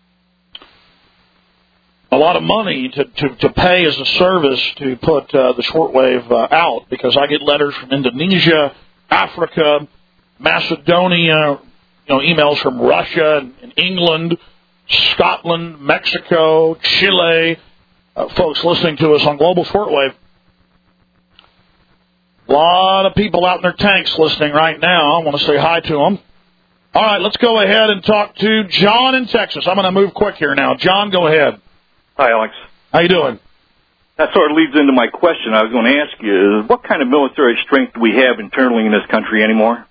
a lot of money to, to, to pay as a service to put uh, the shortwave uh, out, because I get letters from Indonesia, Africa, Macedonia, you know, emails from Russia and, and England, Scotland, Mexico, Chile, uh, folks listening to us on Global Shortwave. A lot of people out in their tanks listening right now. I want to say hi to them. All right, let's go ahead and talk to John in Texas. I'm going to move quick here now. John, go ahead. Hi, Alex. How you doing? That sort of leads into my question I was going to ask you. Is what kind of military strength do we have internally in this country anymore?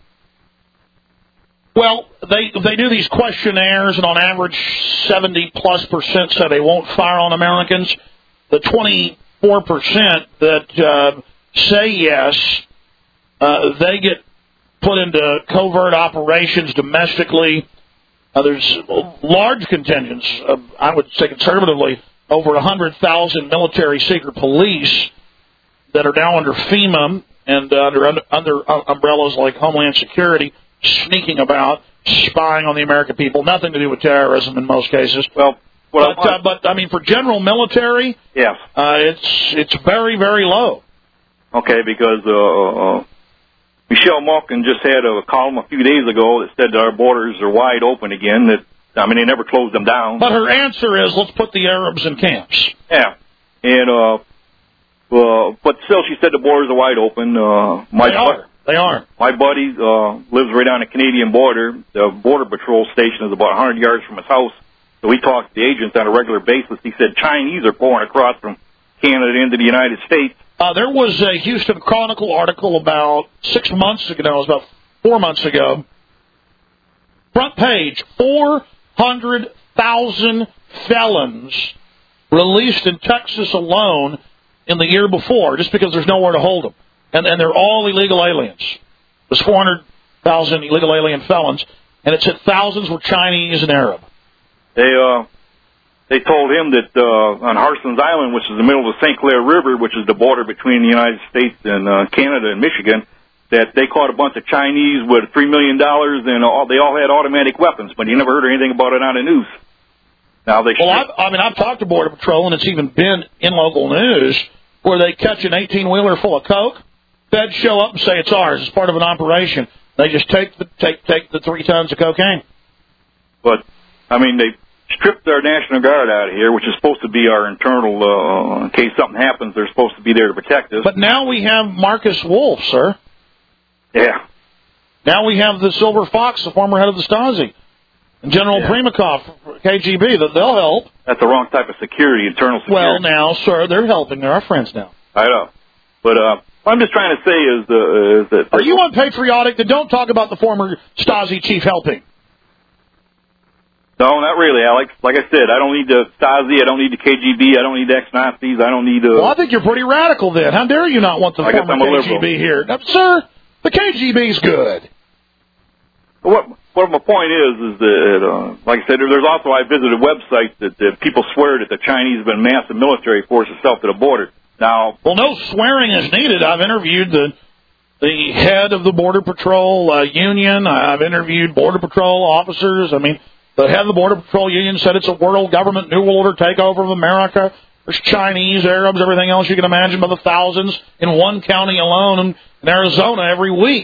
Well, they they do these questionnaires, and on average, seventy plus percent say they won't fire on Americans. The twenty-four percent that uh, say yes, uh, they get put into covert operations domestically. Uh, there's large contingents, uh, I would say conservatively, over one hundred thousand military secret police that are now under FEMA and uh, under, under under umbrellas like Homeland Security, sneaking about, spying on the American people. Nothing to do with terrorism in most cases. Well, well but, uh, but I mean, for general military, yeah, uh, it's it's very very low. Okay, because uh, uh, Michelle Malkin just had a column a few days ago that said that our borders are wide open again. That I mean, they never closed them down. But her answer is, let's put the Arabs in camps. Yeah, and uh, uh, but still, she said the borders are wide open. Uh, my they are. They are. My buddy uh, lives right on the Canadian border. The Border Patrol station is about one hundred yards from his house. So we talked to the agents on a regular basis. He said Chinese are pouring across from Canada into the United States. Uh, there was a Houston Chronicle article about six months ago. No, it was about four months ago. Front page, four hundred thousand felons released in Texas alone in the year before, just because there's nowhere to hold them. And, and they're all illegal aliens. There's four hundred thousand illegal alien felons, and it said thousands were Chinese and Arab. They uh, they told him that uh, on Harson's Island, which is in the middle of the Saint Clair River, which is the border between the United States and uh, Canada and Michigan, that they caught a bunch of Chinese with three million dollars, and all, they all had automatic weapons, but you never heard anything about it on the news. Now they. Well, I've, I mean, I've talked to Border Patrol, and it's even been in local news where they catch an eighteen-wheeler full of coke. Feds show up and say it's ours. It's part of an operation. They just take the take take the three tons of cocaine. But I mean, they stripped our National Guard out of here, which is supposed to be our internal. Uh, in case something happens, they're supposed to be there to protect us. But now we have Marcus Wolf, sir. Yeah. Now we have the Silver Fox, the former head of the Stasi, and General yeah. Primakov, K G B. That they'll help. That's the wrong type of security, internal security. Well, now, sir, they're helping. They're our friends now. I know, but uh, what I'm just trying to say is, uh, is that. Are you unpatriotic? Then don't talk about the former Stasi chief helping. No, not really, Alex. Like I said, I don't need the Stasi. I don't need the K G B. I don't need the ex-Nazis. I don't need the. Well, I think you're pretty radical then. How dare you not want the I guess I'm a former K G B liberal. here, now, sir? The K G B's good. What what my point is is that, uh, like I said, there's also I visited websites that, that people swear that the Chinese have been massive military forces south of the border. Now, well, no swearing is needed. I've interviewed the the head of the Border Patrol uh, union. I've interviewed Border Patrol officers. I mean, the head of the Border Patrol union said it's a world government new world order takeover of America. There's Chinese, Arabs, everything else you can imagine by the thousands in one county alone in, in Arizona every week.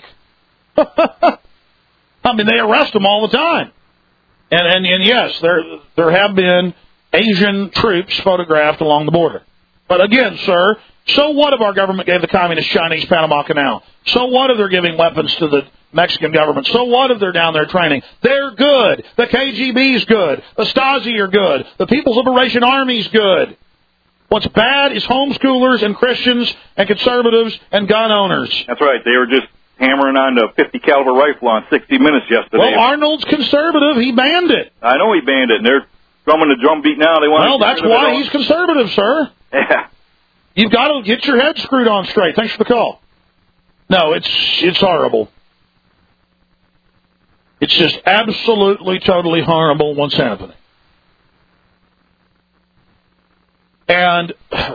I mean, they arrest them all the time. And, and, and yes, there there have been Asian troops photographed along the border. But again, sir, so what if our government gave the communist Chinese Panama Canal? So what if they're giving weapons to the Mexican government? So what if they're down there training? They're good. The K G B's good. The Stasi are good. The People's Liberation Army's good. What's bad is homeschoolers and Christians and conservatives and gun owners. That's right. They were just hammering on the fifty caliber rifle on sixty minutes yesterday. Well, Arnold's conservative. He banned it. I know he banned it, and they're drumming the drum beat now. They want. Well, that's why he's conservative, sir. Yeah. You've got to get your head screwed on straight. Thanks for the call. No, it's it's horrible. It's just absolutely, totally horrible what's happening. And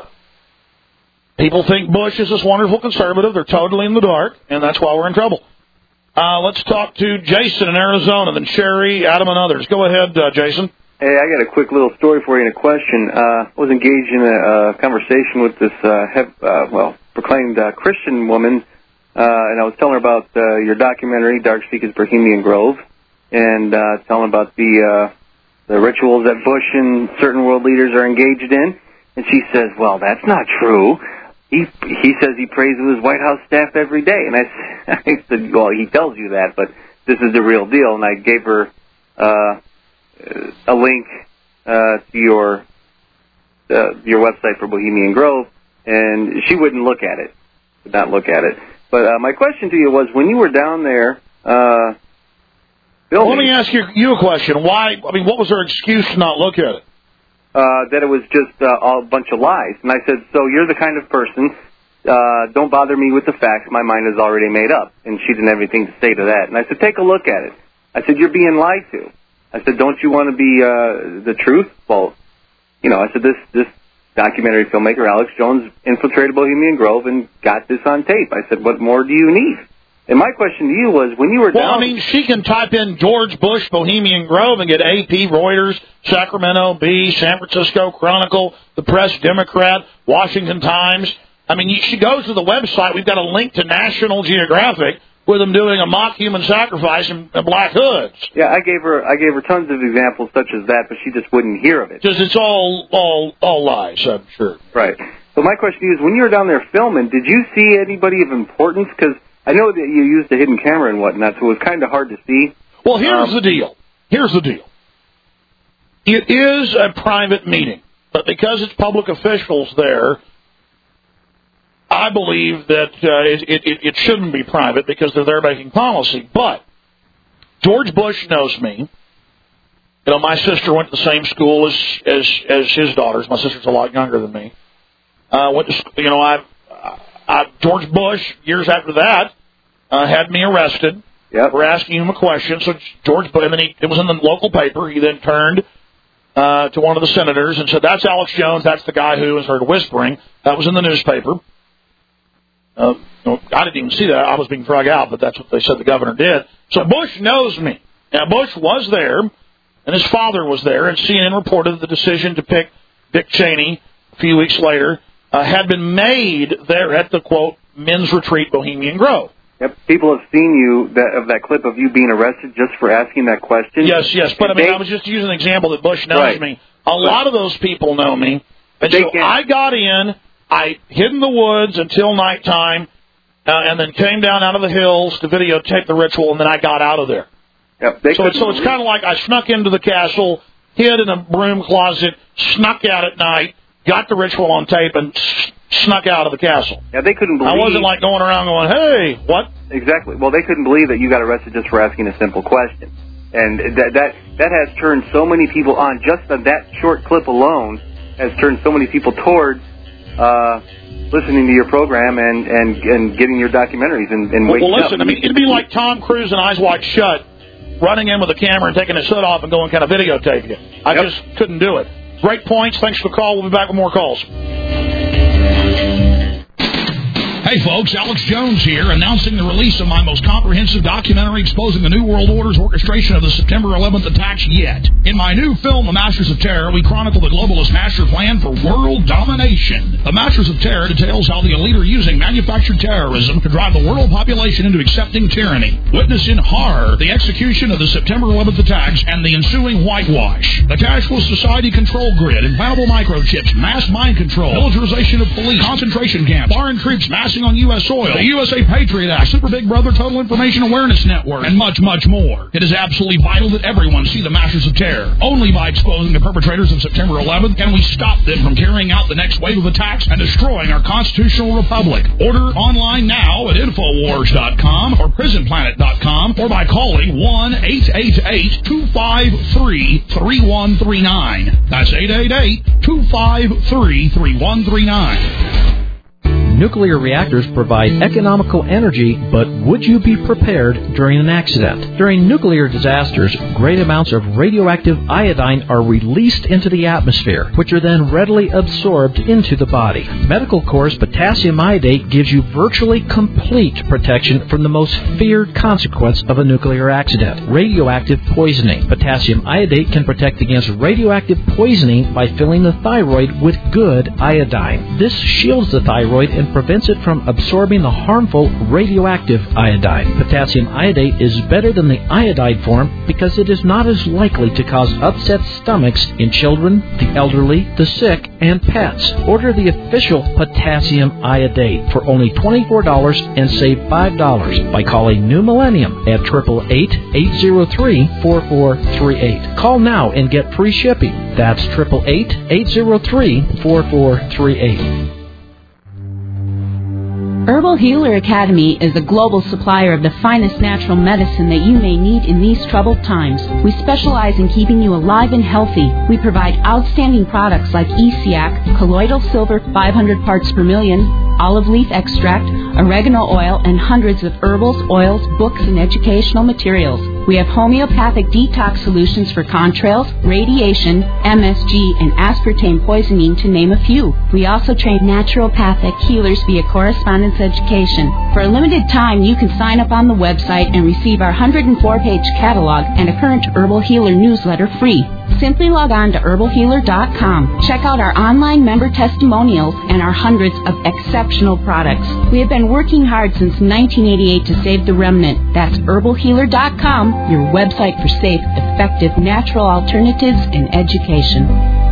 people think Bush is this wonderful conservative. They're totally in the dark, and that's why we're in trouble. Uh, let's talk to Jason in Arizona, then Sherry, Adam, and others. Go ahead, uh, Jason. Hey, I got a quick little story for you and a question. Uh, I was engaged in a, a conversation with this, uh, hep, uh, well, proclaimed uh, Christian woman, uh, and I was telling her about uh, your documentary, Dark Secrets Bohemian Grove, and uh, telling about the uh, the rituals that Bush and certain world leaders are engaged in. And she says, well, that's not true. He he says he prays with his White House staff every day. And I, I said, well, he tells you that, but this is the real deal. And I gave her uh, a link uh, to your uh, your website for Bohemian Grove, and she wouldn't look at it, would not look at it. But uh, my question to you was, when you were down there uh, filming... Let me ask you, you a question. Why? I mean, what was her excuse to not look at it? Uh, that it was just uh, all a bunch of lies. And I said, so you're the kind of person, uh, don't bother me with the facts, my mind is already made up. And she didn't have anything to say to that. And I said, take a look at it. I said, you're being lied to. I said, don't you want to be uh, the truth? Well, you know, I said, this this documentary filmmaker, Alex Jones, infiltrated Bohemian Grove and got this on tape. I said, what more do you need? And my question to you was, when you were well, down... Well, I mean, she can type in George Bush, Bohemian Grove, and get A P, Reuters, Sacramento Bee, San Francisco Chronicle, the Press Democrat, Washington Times. I mean, she goes to the website. We've got a link to National Geographic with them doing a mock human sacrifice in, in black hoods. Yeah, I gave her I gave her tons of examples such as that, but she just wouldn't hear of it. Because it's all, all, all lies, I'm sure. Right. So my question to you is, when you were down there filming, did you see anybody of importance? Because I know that you used a hidden camera and whatnot, so it was kind of hard to see. Well, here's um, the deal. Here's the deal. It is a private meeting, but because it's public officials there, I believe that uh, it, it, it shouldn't be private because they're there making policy. But George Bush knows me. You know, my sister went to the same school as as, as his daughters. My sister's a lot younger than me. Uh, went to, you know, I, I George Bush years after that uh, had me arrested yep. for asking him a question. So George Bush, and then he, it was in the local paper. He then turned uh, to one of the senators and said, "That's Alex Jones. That's the guy who," and started whispering. That was in the newspaper. Uh, I didn't even see that. I was being drug out, but that's what they said the governor did. So Bush knows me. Now, Bush was there and his father was there, and C N N reported that the decision to pick Dick Cheney a few weeks later uh, had been made there at the, quote, men's retreat Bohemian Grove. Yep. People have seen you, that, of that clip of you being arrested just for asking that question. Yes, yes, but and I mean, they, I was just using an example that Bush knows right. me. A lot of those people know me. And so I got in, I hid in the woods until nighttime, uh, and then came down out of the hills to videotape the ritual, and then I got out of there. Yep, they so it's, so it's kind of like I snuck into the castle, hid in a broom closet, snuck out at night, got the ritual on tape, and s- snuck out of the castle. Yeah, they couldn't believe. I wasn't like going around going, hey, what? Exactly. Well, they couldn't believe that you got arrested just for asking a simple question. And that that that has turned so many people on, just on that short clip alone, has turned so many people towards uh, listening to your program and, and, and getting your documentaries and, and well, waking well, listen, up. I mean, it'd be like Tom Cruise and Eyes Wide Shut running in with a camera and taking his hood off and going kind of videotape you. I yep. just couldn't do it. Great points. Thanks for the call. We'll be back with more calls. Hey folks, Alex Jones here, announcing the release of my most comprehensive documentary exposing the New World Order's orchestration of the September eleventh attacks yet. In my new film, The Masters of Terror, we chronicle the globalist master plan for world domination. The Masters of Terror details how the elite are using manufactured terrorism to drive the world population into accepting tyranny. Witness in horror the execution of the September eleventh attacks and the ensuing whitewash. The cashless society control grid, implantable microchips, mass mind control, militarization of police, concentration camps, foreign troops massing on U S soil, the U S A Patriot Act, Super Big Brother Total Information Awareness Network, and much, much more. It is absolutely vital that everyone see the Masters of Terror. Only by exposing the perpetrators of September eleventh can we stop them from carrying out the next wave of attacks and destroying our constitutional republic. Order online now at Infowars dot com or Prison Planet dot com or by calling one eight eight eight, two five three, three one three nine. That's eight eight eight, two five three, three one three nine. Nuclear reactors provide economical energy, but would you be prepared during an accident? During nuclear disasters, great amounts of radioactive iodine are released into the atmosphere, which are then readily absorbed into the body. Medical Corps' potassium iodate gives you virtually complete protection from the most feared consequence of a nuclear accident, radioactive poisoning. Potassium iodate can protect against radioactive poisoning by filling the thyroid with good iodine. This shields the thyroid and prevents it from absorbing the harmful radioactive iodine. Potassium iodate is better than the iodide form because it is not as likely to cause upset stomachs in children, the elderly, the sick, and pets. Order the official potassium iodate for only twenty-four dollars and save five dollars by calling New Millennium at eight eight eight, eight zero three, four four three eight. Call now and get free shipping. That's eight eight eight, eight zero three, four four three eight. Herbal Healer Academy is a global supplier of the finest natural medicine that you may need in these troubled times. We specialize in keeping you alive and healthy. We provide outstanding products like E C A C, colloidal silver five hundred parts per million, olive leaf extract, oregano oil, and hundreds of herbals, oils, books, and educational materials. We have homeopathic detox solutions for contrails, radiation, M S G, and aspartame poisoning, to name a few. We also train naturopathic healers via correspondence education. For a limited time, you can sign up on the website and receive our one hundred four page catalog and a current Herbal Healer newsletter free. Simply log on to herbal healer dot com. Check out our online member testimonials and our hundreds of exceptional products. We have been working hard since nineteen eighty-eight to save the remnant. That's herbal healer dot com, your website for safe, effective, natural alternatives in education.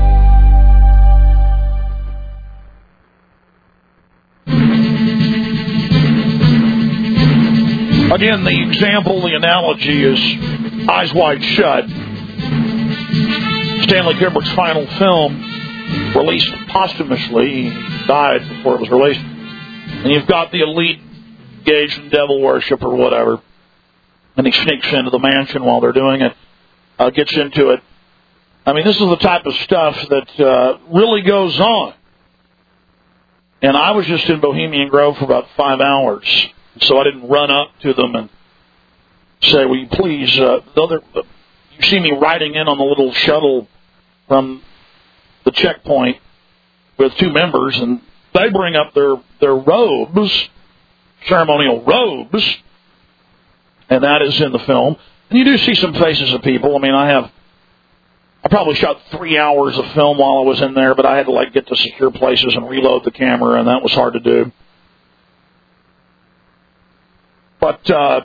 Again, the example, the analogy is Eyes Wide Shut. Stanley Kubrick's final film, released posthumously. He died before it was released. And you've got the elite engaged in devil worship or whatever. And he sneaks into the mansion while they're doing it, uh, gets into it. I mean, this is the type of stuff that uh, really goes on. And I was just in Bohemian Grove for about five hours, so I didn't run up to them and say, will you please, uh, the other, you see me riding in on the little shuttle from the checkpoint with two members, and they bring up their, their robes, ceremonial robes, and that is in the film. And you do see some faces of people. I mean, I have I probably shot three hours of film while I was in there, but I had to like get to secure places and reload the camera, and that was hard to do. But uh,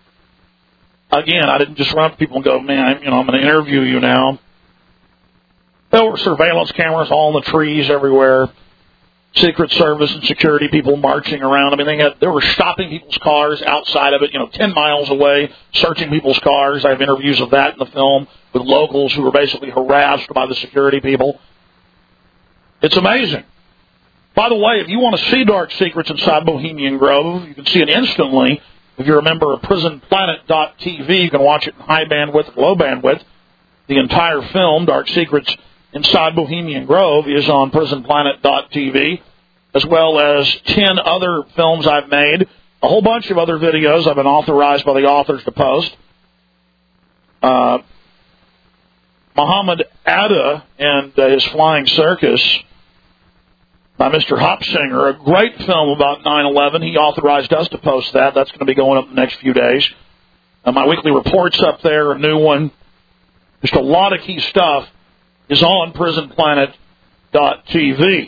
again, I didn't just run up to people and go, "Man, you know, I'm going to interview you now." There were surveillance cameras all in the trees everywhere. Secret Service and security people marching around. I mean, they had they were stopping people's cars outside of it, you know, ten miles away, searching people's cars. I have interviews of that in the film with locals who were basically harassed by the security people. It's amazing. By the way, if you want to see Dark Secrets inside Bohemian Grove, you can see it instantly. If you're a member of prison planet dot t v, you can watch it in high bandwidth, low bandwidth. The entire film, Dark Secrets Inside Bohemian Grove, is on prison planet dot t v, as well as ten other films I've made, a whole bunch of other videos I've been authorized by the authors to post. Uh, Muhammad Atta and uh, his Flying Circus by Mister Hopsinger, a great film about nine eleven. He authorized us to post that. That's going to be going up the next few days. Uh, my weekly report's up there, a new one. Just a lot of key stuff is on prison planet dot t v.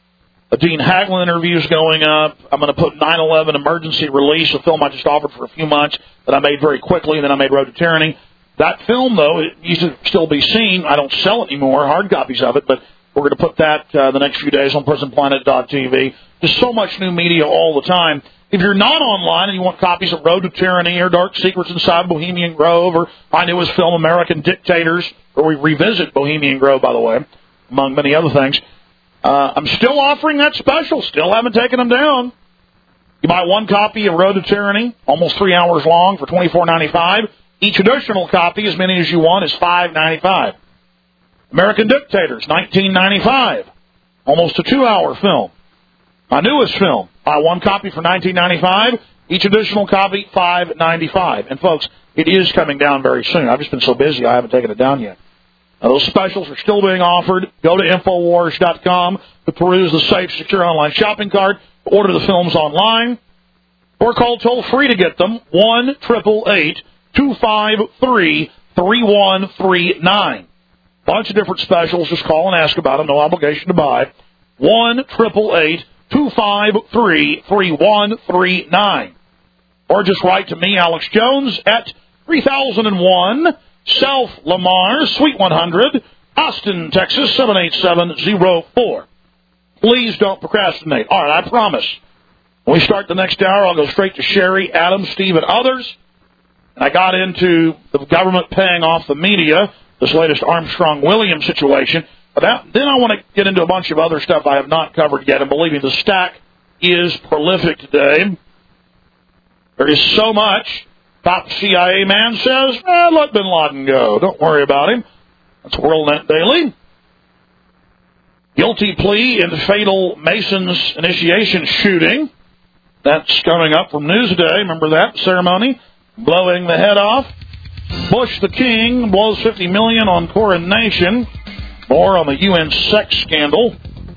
A Dean Haglund interview is going up. I'm going to put nine eleven Emergency Release, a film I just offered for a few months that I made very quickly, and then I made Road to Tyranny. That film, though, it needs to still be seen. I don't sell it anymore, hard copies of it, but we're going to put that uh, the next few days on prison planet dot t v. There's so much new media all the time. If you're not online and you want copies of Road to Tyranny or Dark Secrets Inside Bohemian Grove or my newest film, American Dictators, where we revisit Bohemian Grove, by the way, among many other things, uh, I'm still offering that special. Still haven't taken them down. You buy one copy of Road to Tyranny, almost three hours long, for twenty-four ninety-five. Each additional copy, as many as you want, is five ninety-five. American Dictators, nineteen ninety-five, almost a two-hour film. My newest film, buy one copy for nineteen ninety-five. Each additional copy, five ninety-five. And folks, it is coming down very soon. I've just been so busy, I haven't taken it down yet. Now, those specials are still being offered. Go to Infowars dot com to peruse the safe, secure online shopping cart, order the films online, or call toll-free to get them, one eight eight eight, two five three, three one three nine. Bunch of different specials. Just call and ask about them. No obligation to buy. one eight eight eight, two five three, three one three nine. Or just write to me, Alex Jones, at three thousand one South Lamar, Suite one hundred, Austin, Texas, seven eight seven zero four. Please don't procrastinate. All right, I promise. When we start the next hour, I'll go straight to Sherry, Adam, Steve, and others. And I got into the government paying off the media, this latest Armstrong-Williams situation. But that, then I want to get into a bunch of other stuff I have not covered yet. And believe me, the stack is prolific today. There is so much. Top C I A man says, eh, let bin Laden go. Don't worry about him. That's WorldNet Daily. Guilty plea in fatal Mason's initiation shooting. That's coming up from Newsday. Remember that ceremony? Blowing the head off. Bush the King blows fifty million dollars on coronation. More on the U N sex scandal.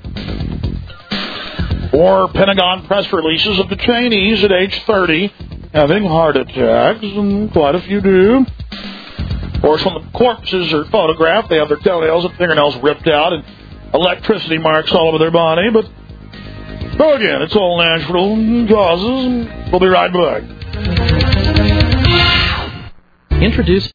Or Pentagon press releases of detainees at age thirty having heart attacks, and quite a few do. Of course, when the corpses are photographed, they have their toenails and fingernails ripped out and electricity marks all over their body. But, so again, it's all natural causes, and we'll be right back. Introduce